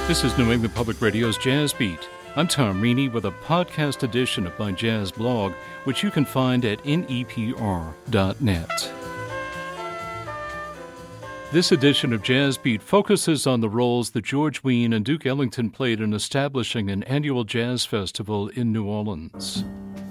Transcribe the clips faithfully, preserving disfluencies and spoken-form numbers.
This is New England Public Radio's Jazz Beat. I'm Tom Reaney with a podcast edition of my jazz blog, which you can find at N E P R dot net. This edition of Jazz Beat focuses on the roles that George Wein and Duke Ellington played in establishing an annual jazz festival in New Orleans.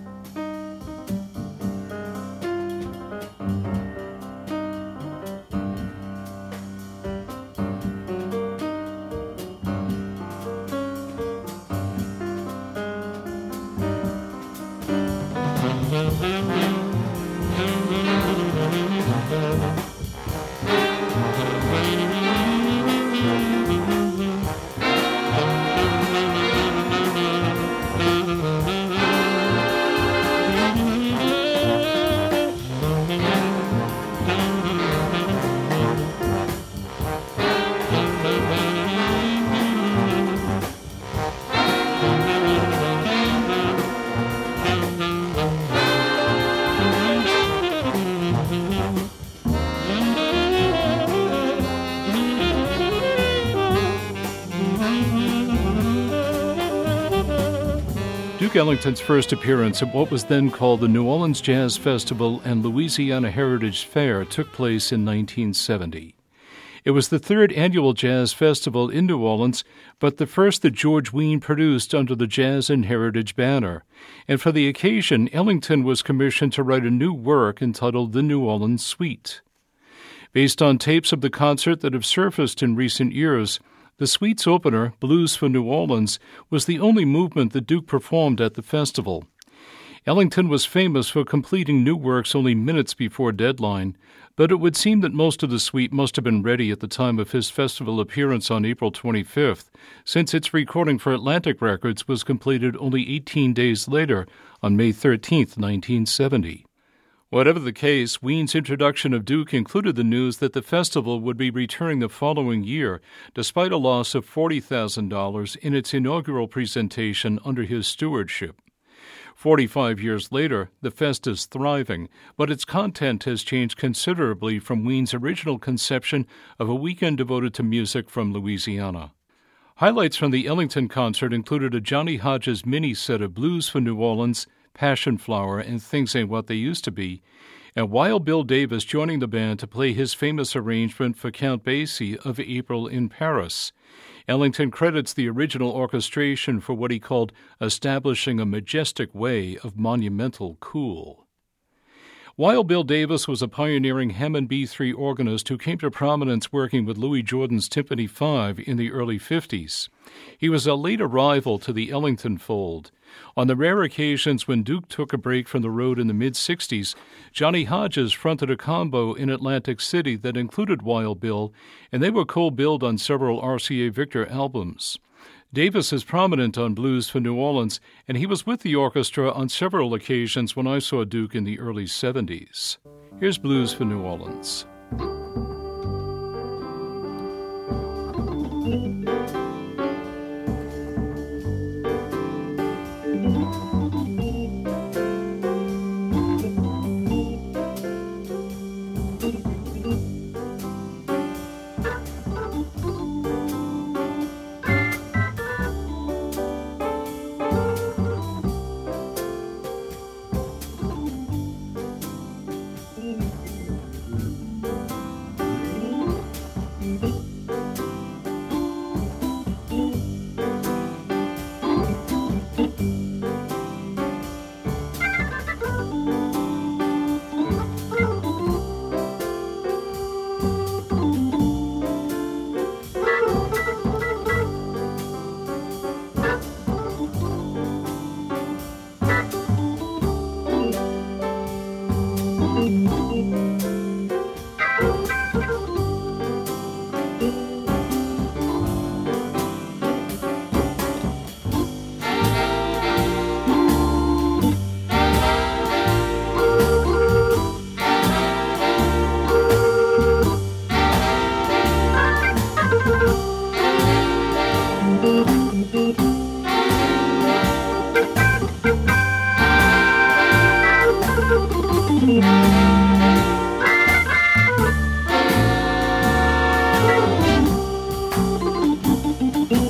Duke Ellington's first appearance at what was then called the New Orleans Jazz Festival and Louisiana Heritage Fair took place in nineteen seventy. It was the third annual jazz festival in New Orleans, but the first that George Wein produced under the Jazz and Heritage banner. And for the occasion, Ellington was commissioned to write a new work entitled The New Orleans Suite. Based on tapes of the concert that have surfaced in recent years, the suite's opener, Blues for New Orleans, was the only movement that Duke performed at the festival. Ellington was famous for completing new works only minutes before deadline, but it would seem that most of the suite must have been ready at the time of his festival appearance on April twenty-fifth, since its recording for Atlantic Records was completed only eighteen days later, on May thirteenth, nineteen seventy. Whatever the case, Wein's introduction of Duke included the news that the festival would be returning the following year, despite a loss of forty thousand dollars in its inaugural presentation under his stewardship. Forty-five years later, the fest is thriving, but its content has changed considerably from Wein's original conception of a weekend devoted to music from Louisiana. Highlights from the Ellington concert included a Johnny Hodges mini-set of Blues for New Orleans, Passion Flower, and Things Ain't What They Used to Be, and Wild Bill Davis joining the band to play his famous arrangement for Count Basie of April in Paris. Ellington credits the original orchestration for what he called establishing a majestic way of monumental cool. Wild Bill Davis was a pioneering Hammond B three organist who came to prominence working with Louis Jordan's Timpani five in the early fifties. He was a late arrival to the Ellington fold. On the rare occasions when Duke took a break from the road in the mid-sixties, Johnny Hodges fronted a combo in Atlantic City that included Wild Bill, and they were co-billed on several R C A Victor albums. Davis is prominent on Blues for New Orleans, and he was with the orchestra on several occasions when I saw Duke in the early seventies. Here's Blues for New Orleans. Thank you.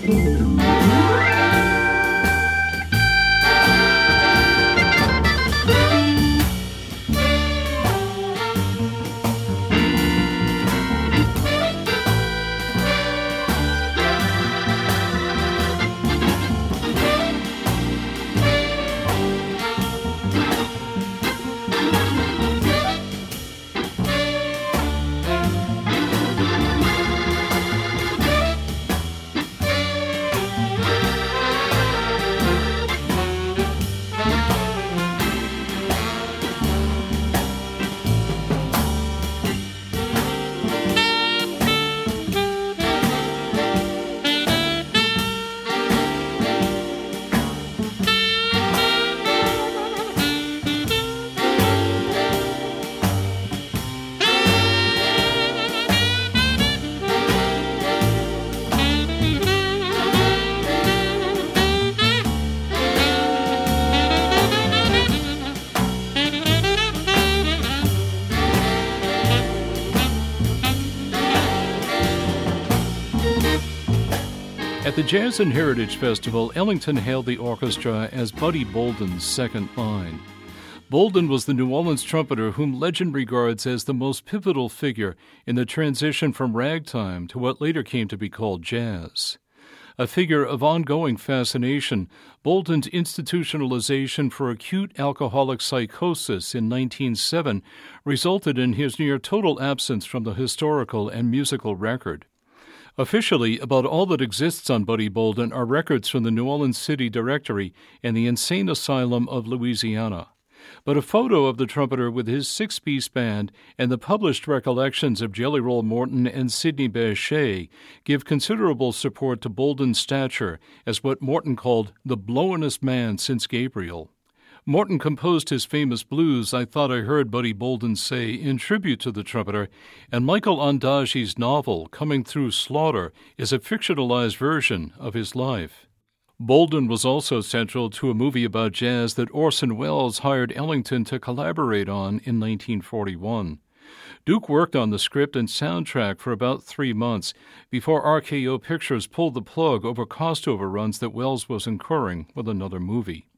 At the Jazz and Heritage Festival, Ellington hailed the orchestra as Buddy Bolden's second line. Bolden was the New Orleans trumpeter whom legend regards as the most pivotal figure in the transition from ragtime to what later came to be called jazz. A figure of ongoing fascination, Bolden's institutionalization for acute alcoholic psychosis in nineteen oh seven resulted in his near-total absence from the historical and musical record. Officially, about all that exists on Buddy Bolden are records from the New Orleans City Directory and the Insane Asylum of Louisiana. But a photo of the trumpeter with his six-piece band and the published recollections of Jelly Roll Morton and Sidney Bechet give considerable support to Bolden's stature as what Morton called the blowin'est man since Gabriel. Morton composed his famous blues, I Thought I Heard Buddy Bolden Say, in tribute to the trumpeter, and Michael Ondaatje's novel, Coming Through Slaughter, is a fictionalized version of his life. Bolden was also central to a movie about jazz that Orson Welles hired Ellington to collaborate on in nineteen forty-one. Duke worked on the script and soundtrack for about three months before R K O Pictures pulled the plug over cost overruns that Welles was incurring with another movie.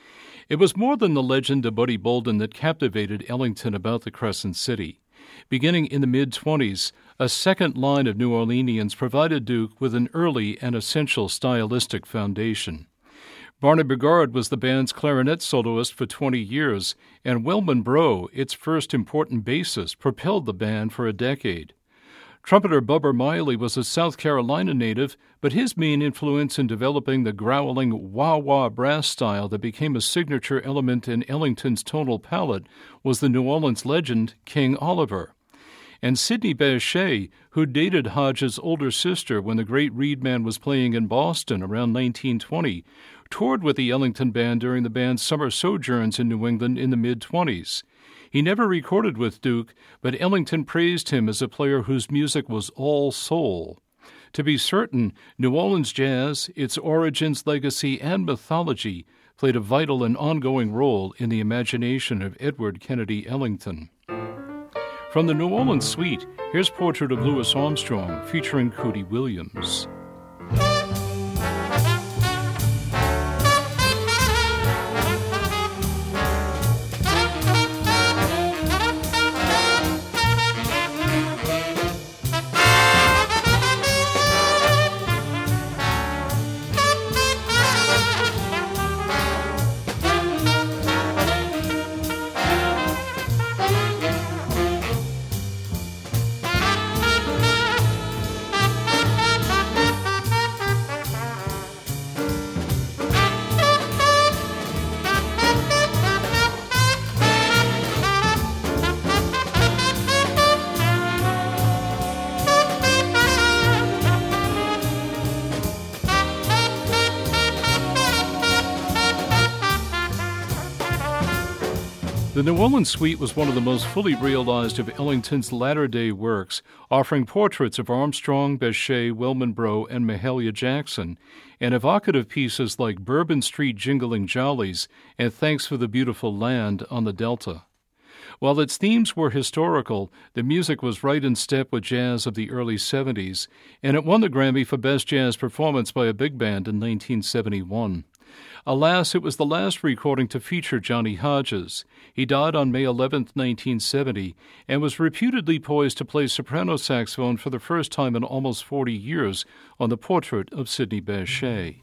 It was more than the legend of Buddy Bolden that captivated Ellington about the Crescent City. Beginning in the mid-twenties, a second line of New Orleanians provided Duke with an early and essential stylistic foundation. Barney Bigard was the band's clarinet soloist for twenty years, and Wellman Breaux, its first important bassist, propelled the band for a decade. Trumpeter Bubber Miley was a South Carolina native, but his main influence in developing the growling wah-wah brass style that became a signature element in Ellington's tonal palette was the New Orleans legend King Oliver. And Sidney Bechet, who dated Hodges' older sister when the great Reed Man was playing in Boston around nineteen twenty, toured with the Ellington Band during the band's summer sojourns in New England in the mid-twenties. He never recorded with Duke, but Ellington praised him as a player whose music was all soul. To be certain, New Orleans jazz, its origins, legacy, and mythology played a vital and ongoing role in the imagination of Edward Kennedy Ellington. From the New Orleans Suite, here's Portrait of Louis Armstrong featuring Cootie Williams. The New Orleans Suite was one of the most fully realized of Ellington's latter-day works, offering portraits of Armstrong, Bechet, Wellman Breaux, and Mahalia Jackson, and evocative pieces like Bourbon Street Jingling Jollies and Thanks for the Beautiful Land on the Delta. While its themes were historical, the music was right in step with jazz of the early seventies, and it won the Grammy for Best Jazz Performance by a Big Band in nineteen seventy-one. Alas, it was the last recording to feature Johnny Hodges. He died on May eleventh, nineteen seventy, and was reputedly poised to play soprano saxophone for the first time in almost forty years on the portrait of Sidney Bechet.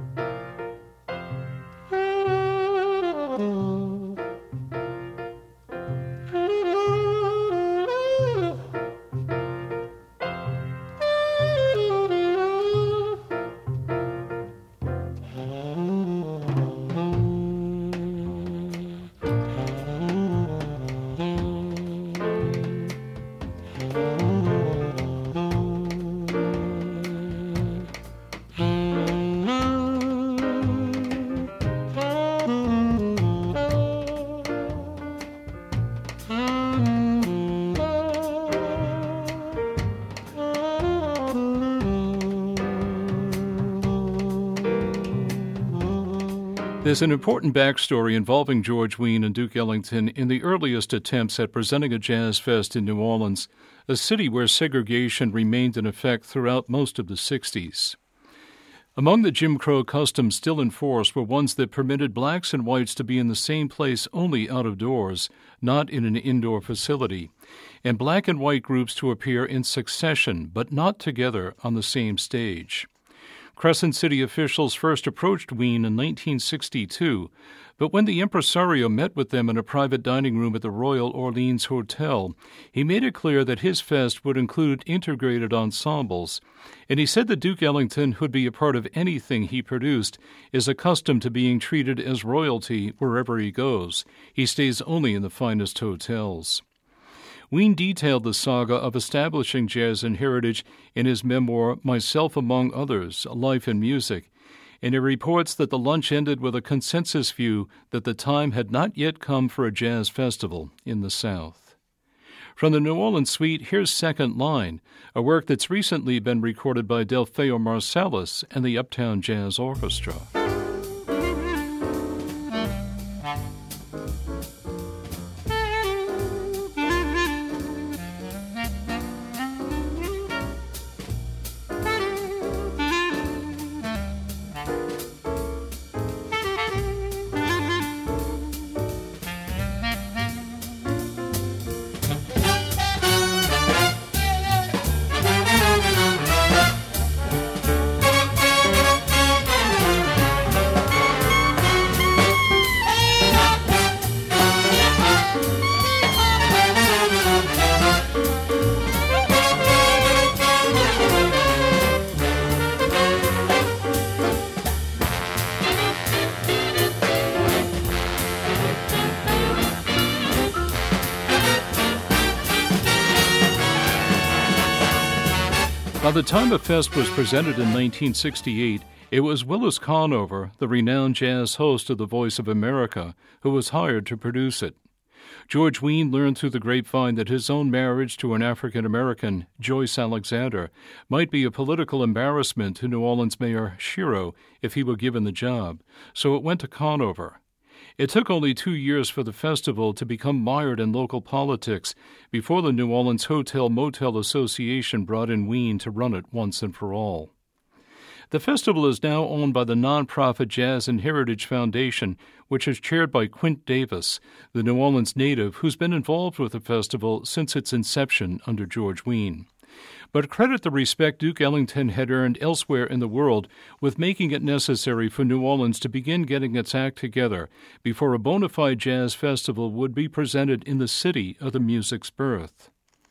There's an important backstory involving George Wein and Duke Ellington in the earliest attempts at presenting a jazz fest in New Orleans, a city where segregation remained in effect throughout most of the sixties. Among the Jim Crow customs still in force were ones that permitted blacks and whites to be in the same place only out of doors, not in an indoor facility, and black and white groups to appear in succession, but not together on the same stage. Crescent City officials first approached Wein in nineteen sixty-two, but when the impresario met with them in a private dining room at the Royal Orleans Hotel, he made it clear that his fest would include integrated ensembles, and he said that Duke Ellington, who'd be a part of anything he produced, is accustomed to being treated as royalty wherever he goes. He stays only in the finest hotels. Wein detailed the saga of establishing jazz and heritage in his memoir, Myself Among Others, Life in Music, and he reports that the lunch ended with a consensus view that the time had not yet come for a jazz festival in the South. From the New Orleans Suite, here's Second Line, a work that's recently been recorded by Delfeo Marsalis and the Uptown Jazz Orchestra. By the time the fest was presented in nineteen sixty-eight, it was Willis Conover, the renowned jazz host of The Voice of America, who was hired to produce it. George Wein learned through the grapevine that his own marriage to an African-American, Joyce Alexander, might be a political embarrassment to New Orleans Mayor Shiro if he were given the job, so it went to Conover. It took only two years for the festival to become mired in local politics before the New Orleans Hotel Motel Association brought in Wein to run it once and for all. The festival is now owned by the nonprofit Jazz and Heritage Foundation, which is chaired by Quint Davis, the New Orleans native who's been involved with the festival since its inception under George Wein. But credit the respect Duke Ellington had earned elsewhere in the world with making it necessary for New Orleans to begin getting its act together before a bona fide jazz festival would be presented in the city of the music's birth.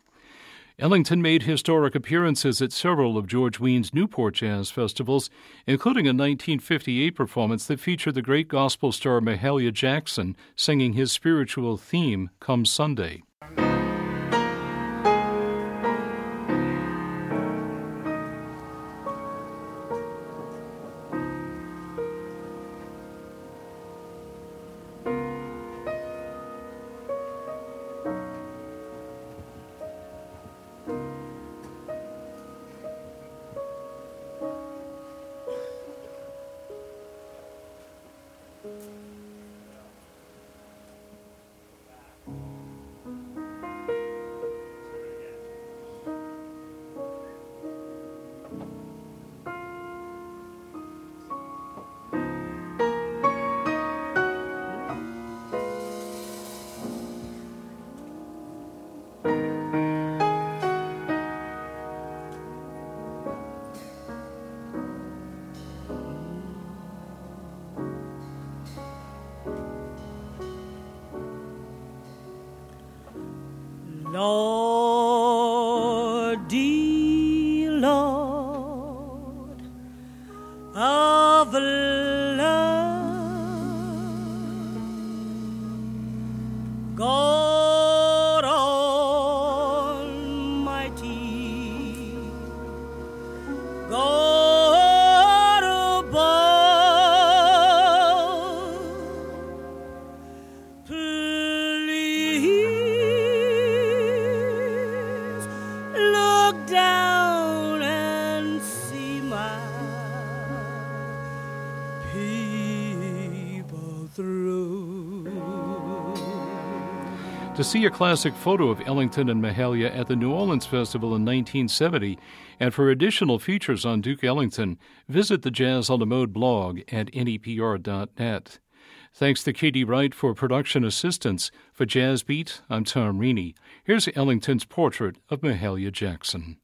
Ellington made historic appearances at several of George Wein's Newport Jazz Festivals, including a nineteen fifty-eight performance that featured the great gospel star Mahalia Jackson singing his spiritual theme, Come Sunday. of love. God Almighty, God above, please look down and see my people through. To see a classic photo of Ellington and Mahalia at the New Orleans Festival in nineteen seventy, and for additional features on Duke Ellington, visit the Jazz on the Mode blog at N E P R dot net. Thanks to Katie Wright for production assistance. For Jazz Beat, I'm Tom Reaney. Here's Ellington's portrait of Mahalia Jackson.